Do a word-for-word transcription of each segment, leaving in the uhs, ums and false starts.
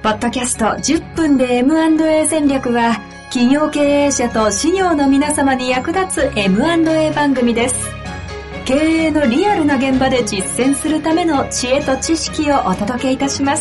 ポッドキャストじゅっぷんで エムアンドエー 戦略は、企業経営者と事業の皆様に役立つ エムアンドエー 番組です。経営のリアルな現場で実践するための知恵と知識をお届けいたします。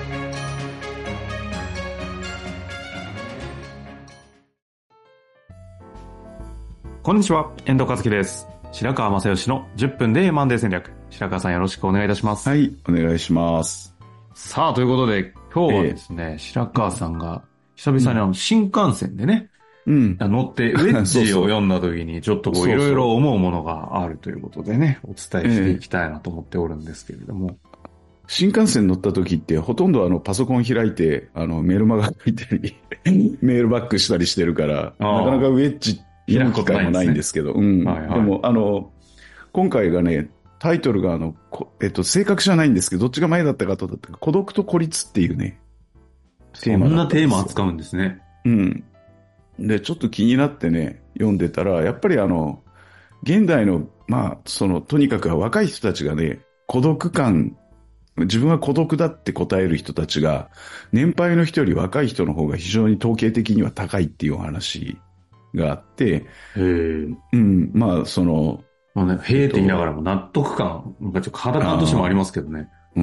こんにちは、遠藤和樹です。白川正義のじゅっぷんで エムアンドエー 戦略。白川さんよろしくお願いいたします。 はい、お願いします。 さあ、ということで、今日はですね、えー、白川さんが久々にあの新幹線でね、うん、乗ってウェッジを読んだ時にちょっとこういろいろ思うものがあるということでね、お伝えしていきたいなと思っておるんですけれども。えー、 新幹線乗った時ってほとんどあのパソコン開いてあのメールマガ書いたりメールバックしたりしてるから、なかなかウェッジ読む機会もないんですけど、うん、はいはい、でもあの今回がね、タイトルがあの、えっと、正確じゃないんですけど、どっちが前だったかとだったか、孤独と孤立っていうね、 テーマだったんですよ。そんなテーマ扱うんですね。 うん。で、ちょっと気になってね、読んでたら、やっぱりあの、現代の、まあ、その、とにかく若い人たちがね、孤独感、自分は孤独だって答える人たちが、年配の人より若い人の方が非常に統計的には高いっていうお話があって、 へー。 うん、まあ、その、 まあね、へーって言いながらも納得感、なんかちょっと肌感としてもありますけどね。 うん。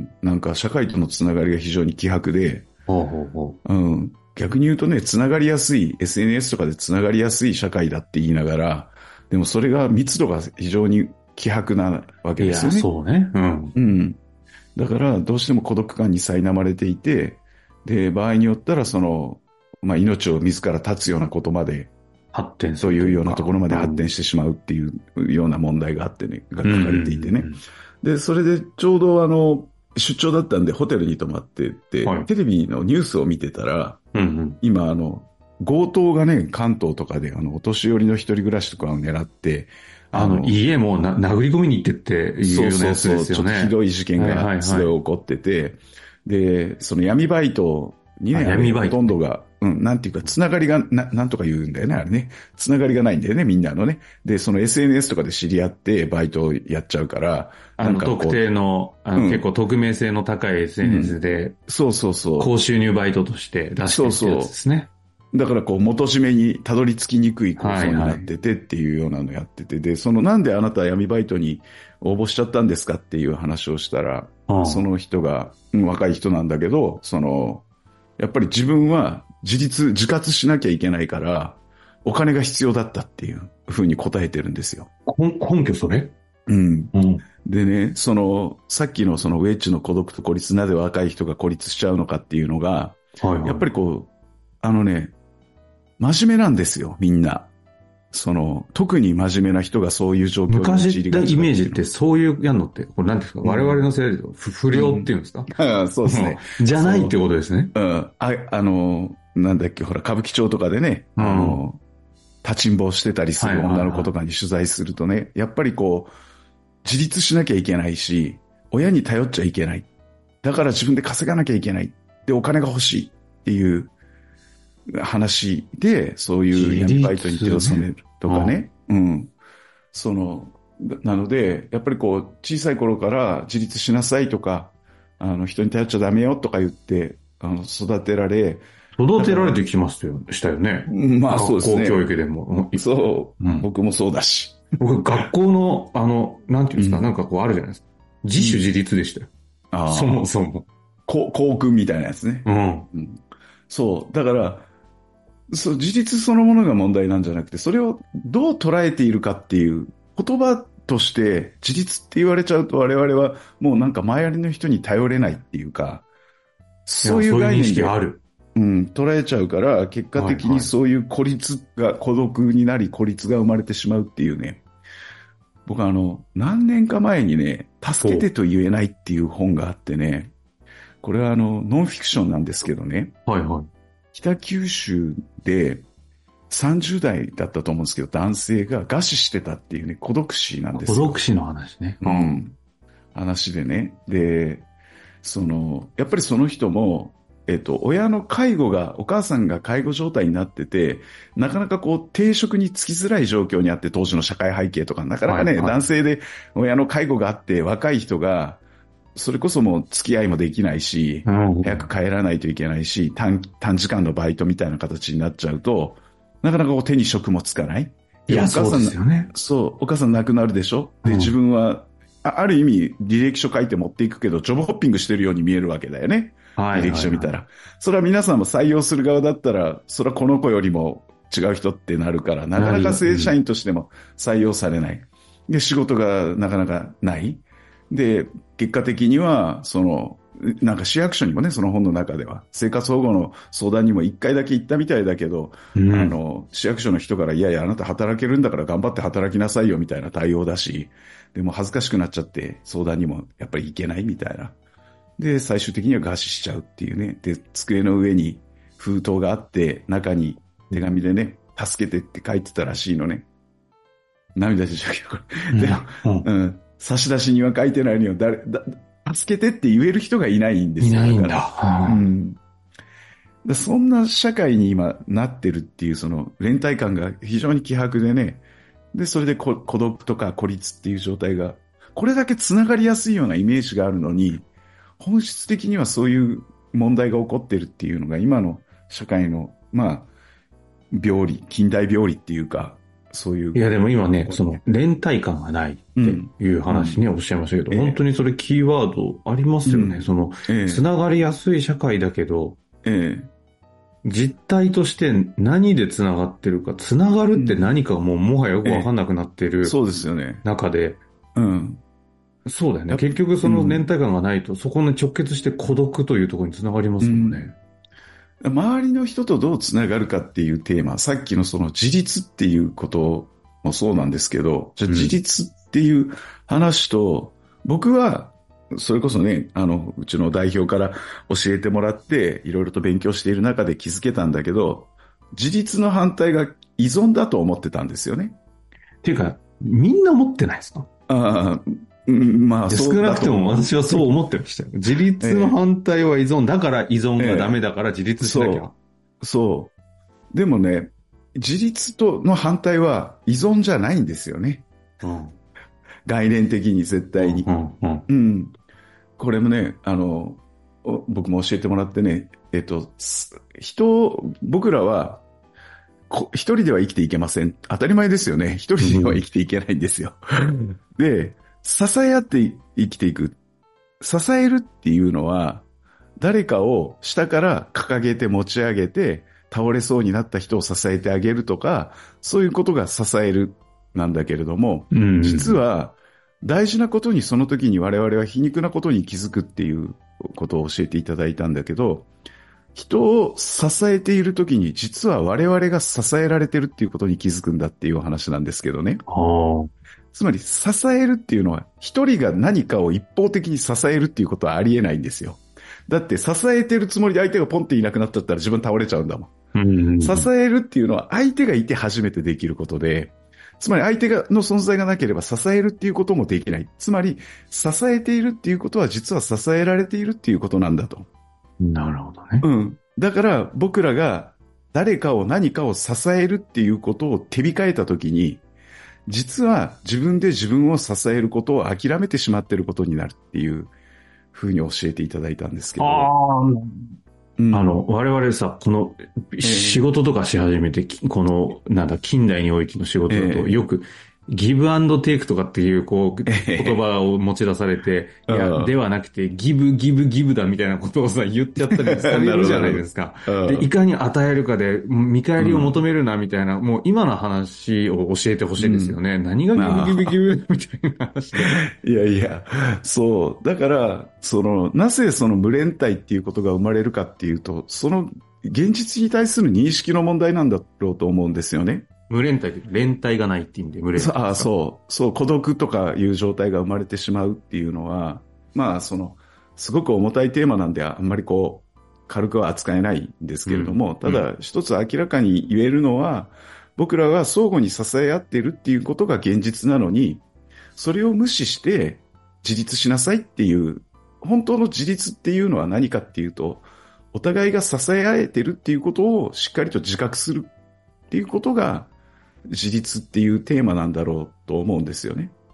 なんか社会とのつながりが非常に希薄で、 ほうほうほう。うん。逆に言うとね、つながりやすい、エスエヌエス とかでつながりやすい社会だって言いながら、でもそれが密度が非常に希薄なわけですよね。 いや、そうね。うん。 うん。だからどうしても孤独感に苛まれていて、で、場合によったらその、まあ命を自ら絶つようなことまで、 発展そういうようなところまで発展してしまうっていうような問題があってね、が書かれていてね。で、それでちょうどあの、出張だったんでホテルに泊まってて、はい、テレビのニュースを見てたら、うんうん、今あの、強盗がね、関東とかであの、お年寄りの一人暮らしとかを狙って、 あの、家もな殴り込みに行ってっていうようなやつですよね。そうそうそう、ちょっとひどい事件がすごい起こってて、はいはいはい、で、その闇バイトにね、闇バイトほとんどが、うん、なんていうか、つながりが、な、なんとか言うんだよね、あれね。つながりがないんだよね、みんなのね。で、その エスエヌエス とかで知り合って、バイトをやっちゃうから、 あの、特定の、あの、うん、結構匿名性の高い エスエヌエス で、うん、 そうそうそう。 高収入バイトとして出してるやつですね。そうそう。だからこう、元締めにたどり着きにくい構造になっててっていうようなのやってて、はいはい、で、そのなんであなたは闇バイトに応募しちゃったんですかっていう話をしたら、ああその人が、うん、若い人なんだけど、その、やっぱり自分は自立、自活しなきゃいけないから、お金が必要だったっていうふうに答えてるんですよ。 根拠それ？ うん。うん。でね、その、さっきのそのウェッジの孤独と孤立、なぜ若い人が孤立しちゃうのかっていうのが、はいはい、やっぱりこう、あのね、真面目なんですよ、みんな。その、特に真面目な人がそういう状況に陥りがちだっていうの。 昔のイメージってそういうやんのって、これ何ですか、うん、我々の世代で不良っていうんですか、うん、 あそうですね。 じゃないってことですね。 うん。あ、あの、なんだっけ、ほら、歌舞伎町とかでね、うん、あの、立ちんぼしてたりする女の子とかに取材するとね、はいはいはい、やっぱりこう、自立しなきゃいけないし、親に頼っちゃいけない。だから自分で稼がなきゃいけない。で、お金が欲しいっていう話で、そういう闇バイトに手を染めるとかね。うん、うん。その、なので、やっぱりこう、小さい頃から自立しなさいとか、あの、人に頼っちゃダメよとか言って、あの、育てられ、 育てられてきましたよ、したよね。 まあそうですね。 学校教育でも。 そう、うん、僕もそうだし。 僕、学校の、あの、なんていうんですか、うん、なんかこうあるじゃないですか。自主自立でしたよ。うん、あそもそも。 校訓みたいなやつね。 うん。 うん、そう。だから、そう、自立そのものが問題なんじゃなくて、それをどう捉えているかっていう、言葉として自立って言われちゃうと我々はもうなんか周りの人に頼れないっていうか、そういう概念で、 ある。 うん、捉えちゃうから、結果的にそういう孤立が、孤独になり孤立が生まれてしまうっていうね。僕はあの、何年か前にね、助けてと言えないっていう本があってね、これはあの、ノンフィクションなんですけどね。 はいはい。 北九州でさんじゅう代だったと思うんですけど、男性が餓死してたっていうね、孤独死なんですよ。 孤独死の話ね。 うん。話でね。で、その、やっぱりその人も、えっと、親の介護が、お母さんが介護状態になってて、なかなかこう、定職に就きづらい状況にあって、当時の社会背景とか、なかなかね、はいはい、男性で親の介護があって、若い人が、 それこそもう付き合いもできないし、うん、早く帰らないといけないし、短、短時間のバイトみたいな形になっちゃうと、なかなかこう手に職もつかない。 いや、そうですよね。 そう、お母さん亡くなるでしょ。で、うん、自分は、あ、ある意味、履歴書書いて持っていくけど、ジョブホッピングしてるように見えるわけだよね。はい。履歴書見たら。それは皆さんも採用する側だったら、それはこの子よりも違う人ってなるから、なかなか正社員としても採用されない。で、仕事がなかなかない。で、結果的には、その、なんか市役所にもね、その本の中では、生活保護の相談にも一回だけ行ったみたいだけど、うん、あの、市役所の人から、いやいや、あなた働けるんだから頑張って働きなさいよみたいな対応だし、でも恥ずかしくなっちゃって相談にもやっぱり行けないみたいな。で、最終的には餓死しちゃうっていうね。で、机の上に封筒があって、中に手紙でね、助けてって書いてたらしいのね。涙出ちゃうけど、これ。で、うんうん、差出人には書いてないのよ。誰、だ、助けてって言える人がいないんですよ。 いないんだ。 うん。だそんな社会に今なってるっていうその連帯感が非常に希薄でね。で、それでこ孤独とか孤立っていう状態が、これだけ繋がりやすいようなイメージがあるのに、本質的にはそういう問題が起こってるっていうのが今の社会の、まあ、病理、近代病理っていうか、そういう。 いやでも今ね、その連帯感がないっていう話ね、うん、おっしゃいましたけど、うん、本当にそれキーワードありますよね。うん、その、ええ、つながりやすい社会だけど、ええ、実態として何でつながってるか、つながるって何かもうもはやよくわかんなくなってる、ええ、そうですよね。中で、うん。そうだよね。結局その連帯感がないと、そこに直結して孤独というところにつながりますもんね。うん周りの人とどうつながるかっていうテーマ、さっきのその自立っていうこともそうなんですけど、じゃあ自立っていう話と、うん、僕は、それこそね、あの、うちの代表から教えてもらって、いろいろと勉強している中で気づけたんだけど、自立の反対が依存だと思ってたんですよね。 っていうか、みんな持ってないですか？ ああ、うん、まあそう少なくとも私はそう思ってましたよ。自立の反対は依存。だから依存がダメだから自立しなきゃ。えー、そう。 そう。でもね、自立との反対は依存じゃないんですよね。うん、概念的に絶対に、うんうんうん。うん。これもね、あの、僕も教えてもらってね、えっと、人、僕らは、一人では生きていけません。当たり前ですよね。一人では生きていけないんですよ。うん、で、支え合って生きていく。支えるっていうのは、誰かを下から掲げて持ち上げて、倒れそうになった人を支えてあげるとか、そういうことが支えるなんだけれども、うん、実は大事なことにその時に我々は皮肉なことに気づくっていうことを教えていただいたんだけど、人を支えている時に実は我々が支えられてるっていうことに気づくんだっていうお話なんですけどね。つまり支えるっていうのは一人が何かを一方的に支えるっていうことはありえないんですよ。だって支えてるつもりで相手がポンっていなくなっちゃったら自分倒れちゃうんだもん。うんうんうん、支えるっていうのは相手がいて初めてできることで、つまり相手がの存在がなければ支えるっていうこともできない。つまり支えているっていうことは実は支えられているっていうことなんだと。 なるほどね。 うん。だから僕らが誰かを何かを支えるっていうことを手控えたときに、実は自分で自分を支えることを諦めてしまっていることになるっていうふうに教えていただいたんですけど。ああ、うん、あの、我々さ、この仕事とかし始めて、えー、この、なんだ、近代においての仕事だと、よく、ギブアンドテイクとかっていう、こう、言葉を持ち出されて、いや、ではなくて、ギブ、ギブ、ギブだみたいなことをさ、言っちゃったりされるじゃないですか。で、いかに与えるかで、見返りを求めるな、みたいな、うん、もう今の話を教えてほしいですよね。うん、何がギブ、ギブ、ギブ、みたいな話で。 いやいや、そう。だから、その、なぜその無連帯っていうことが生まれるかっていうと、その、現実に対する認識の問題なんだろうと思うんですよね。 無連帯、連帯がないって意味で無連帯。 ああ、そう。そう、孤独とかいう状態が生まれてしまうっていうのは、まあ、その、すごく重たいテーマなんで、あんまりこう、軽くは扱えないんですけれども、うん、ただ、一つ明らかに言えるのは、僕らは相互に支え合っているっていうことが現実なのに、それを無視して自立しなさいっていう、本当の自立っていうのは何かっていうと、お互いが支え合えてるっていうことをしっかりと自覚するっていうことが、自立っていうテーマなんだろうと思うんですよね。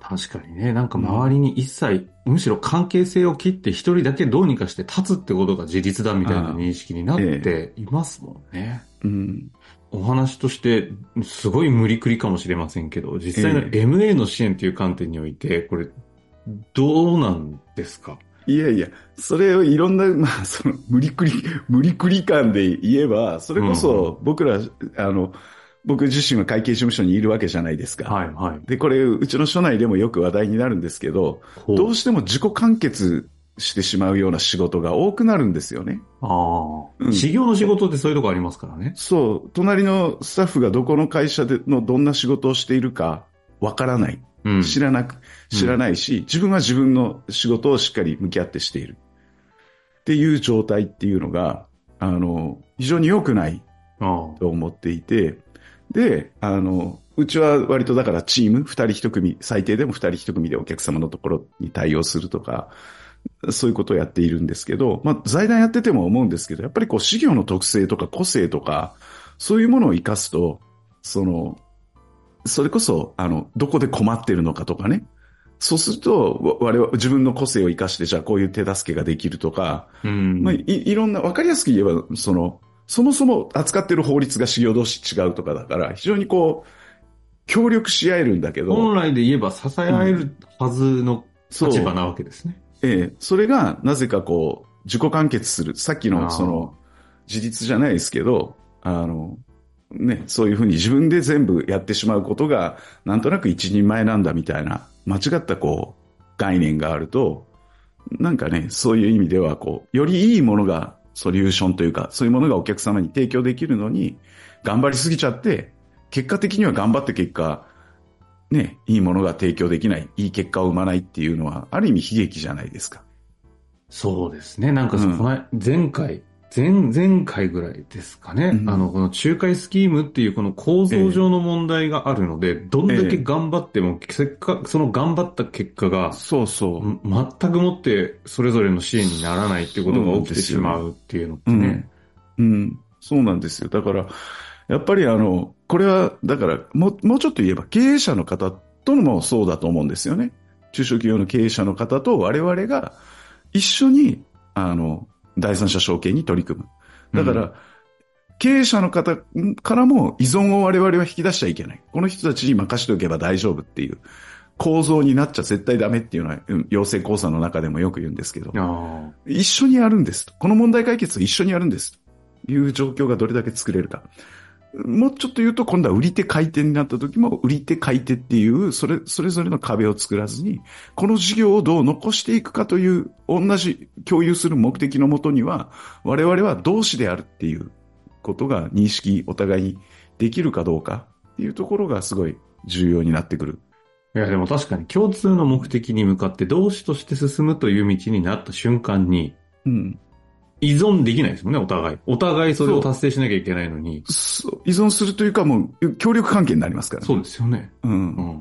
確かにね、なんか周りに一切、うん、むしろ関係性を切って一人だけどうにかして立つってことが自立だみたいな認識になっていますもんね。 ええ、うん、 お話としてすごい無理くりかもしれませんけど、実際の エムエー の支援という観点において、これどうなんですか？ いやいや、それをいろんな、まあ、その、無理くり、無理くり感で言えば、それこそ僕ら、うん、あの、僕自身は会計事務所にいるわけじゃないですか。 はいはい。 で、これ、うちの署内でもよく話題になるんですけど、どうしても自己完結してしまうような仕事が多くなるんですよね。 ああ。うん。始業の仕事ってそういうとこありますからね。 そう。隣のスタッフがどこの会社でのどんな仕事をしているかわからない。うん、知らなく、知らないし、うん、自分は自分の仕事をしっかり向き合ってしている。っていう状態っていうのが、あの、非常に良くないと思っていて、で、あの、うちは割とだからチーム、二人一組、最低でも二人一組でお客様のところに対応するとか、そういうことをやっているんですけど、まあ、財団やってても思うんですけど、やっぱりこう、事業の特性とか個性とか、そういうものを活かすと、その、それこそ、あの、どこで困ってるのかとかね。そうすると、我々、自分の個性を活かして、じゃあこういう手助けができるとか、うん、まあい、いろんな、わかりやすく言えば、その、そもそも扱ってる法律が事業同士違うとかだから、非常にこう、協力し合えるんだけど。 本来で言えば支え合えるはずの立場なわけですね。 うん、ええ、それが、なぜかこう、自己完結する。さっきの、その、自立じゃないですけど、あの、ね、そういうふうに自分で全部やってしまうことが、なんとなく一人前なんだみたいな、間違ったこう、概念があると、なんかね、そういう意味ではこう、よりいいものが、ソリューションというか、そういうものがお客様に提供できるのに、頑張りすぎちゃって、結果的には頑張って結果、ね、いいものが提供できない、いい結果を生まないっていうのは、ある意味悲劇じゃないですか。 そうですね。なんかそこ、うん、前回、前、前回ぐらいですかね。うん、あの、この仲介スキームっていうこの構造上の問題があるので、えー、どんだけ頑張っても、せっかくその頑張った結果が、 そうそう。 全くもってそれぞれの支援にならないっていうことが起きてしまうっていうのってね。 うん。うん。そうなんですよ。だから、やっぱりあの、これは、だから、もう、もうちょっと言えば経営者の方ともそうだと思うんですよね。中小企業の経営者の方と我々が一緒に、あの、第三者承継に取り組む。だから、うん、経営者の方からも依存を我々は引き出しちゃいけない。この人たちに任しておけば大丈夫っていう構造になっちゃ絶対ダメっていうのは、養成講座の中でもよく言うんですけど、一緒にやるんですと。この問題解決を一緒にやるんですという状況がどれだけ作れるか。もうちょっと言うと、今度は売り手買い手になった時も、売り手買い手っていう、それ、それぞれの壁を作らずに、この事業をどう残していくかという、同じ共有する目的のもとには、我々は同志であるっていうことが認識、お互いにできるかどうかっていうところがすごい重要になってくる。 いや、でも確かに共通の目的に向かって同志として進むという道になった瞬間に、うん。依存できないですもんね、お互い。お互いそれを達成しなきゃいけないのに。 そう。依存するというかもう、協力関係になりますからね。 そうですよね。 うん。うん、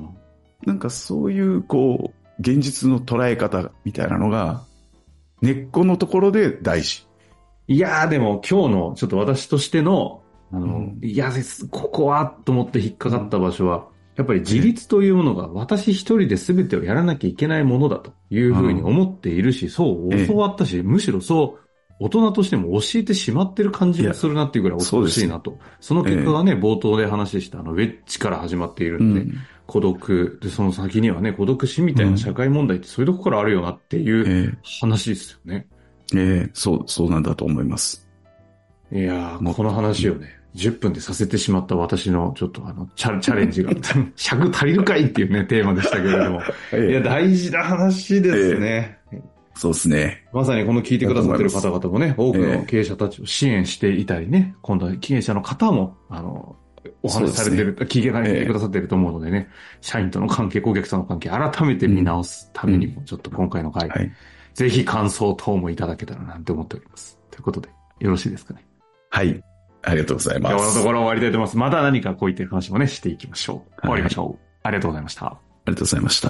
なんかそういう、こう、現実の捉え方みたいなのが、根っこのところで大事。 いやー、でも今日の、ちょっと私としての、あの、うん、いやです、ここは、と思って引っかかった場所は、やっぱり自立というものが私一人で全てをやらなきゃいけないものだというふうに思っているし、そう教わったし、むしろそう、大人としても教えてしまってる感じがするなっていうぐらい恐ろしいなと。そ, その結果がね、ええ、冒頭で話したあのウェッジから始まっているんで、うん、孤独で、その先にはね、孤独死みたいな社会問題ってそういうとこからあるよなっていう話ですよね。 ええ、ええ、そう、そうなんだと思います。 いやー、この話をね、じゅっぷんでさせてしまった私のちょっとあの、チャ, チャレンジが、尺足りるかいっていうね、テーマでしたけれども。ええ、いや、大事な話ですね。ええ、 そうですね。 まさにこの聞いてくださっている方々もね、多くの経営者たちを支援していたりね、えー、今度は経営者の方も、あの、お話しされてる、ね、聞いてくださっていると思うのでね、えー、社員との関係、顧客さんの関係、改めて見直すためにも、ちょっと今回の回、うんはい、ぜひ感想等もいただけたらなって思っております。ということで、よろしいですかね。 はい。ありがとうございます。 今日のところ終わりたいと思います。また何かこういった話もね、していきましょう。終わりましょう。はい、ありがとうございました。 ありがとうございました。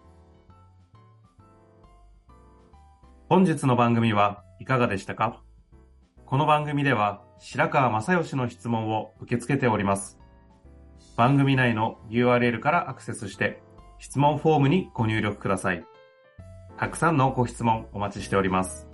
本日の番組はいかがでしたか？この番組では白川正義の質問を受け付けております。番組内の ユーアールエル からアクセスして質問フォームにご入力ください。たくさんのご質問お待ちしております。